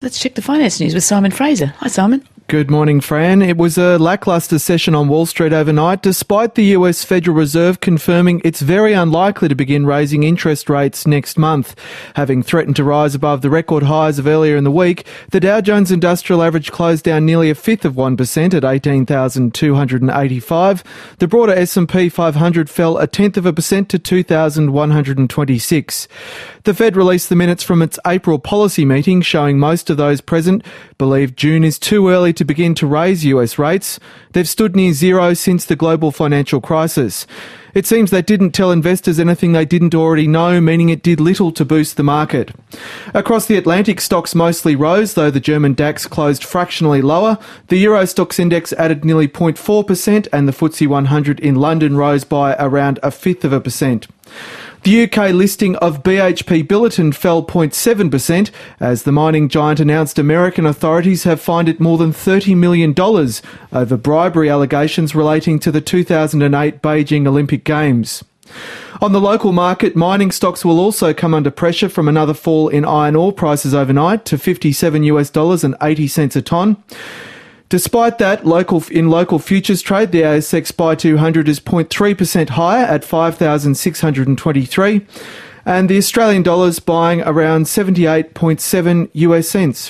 Let's check the finance news with Simon Fraser. Hi, Simon. Good morning, Fran. It was a lacklustre session on Wall Street overnight, despite the US Federal Reserve confirming it's very unlikely to begin raising interest rates next month. Having threatened to rise above the record highs of earlier in the week, the Dow Jones Industrial Average closed down nearly a fifth of 1% at 18,285. The broader S&P 500 fell a tenth of a percent to 2,126. The Fed released the minutes from its April policy meeting, showing most of those present believe June is too early to begin to raise US rates. They've stood near zero since the global financial crisis. It seems they didn't tell investors anything they didn't already know, meaning it did little to boost the market. Across the Atlantic, stocks mostly rose, though the German DAX closed fractionally lower. The Euro Stoxx Index added nearly 0.4%, and the FTSE 100 in London rose by around a fifth of a percent. The UK listing of BHP Billiton fell 0.7% as the mining giant announced American authorities have fined it more than $30 million over bribery allegations relating to the 2008 Beijing Olympic Games. On the local market, mining stocks will also come under pressure from another fall in iron ore prices overnight to $57.80 a tonne. Despite that, in local futures trade, the ASX Buy 200 is 0.3% higher at 5,623, and the Australian dollar is buying around 78.7 US cents.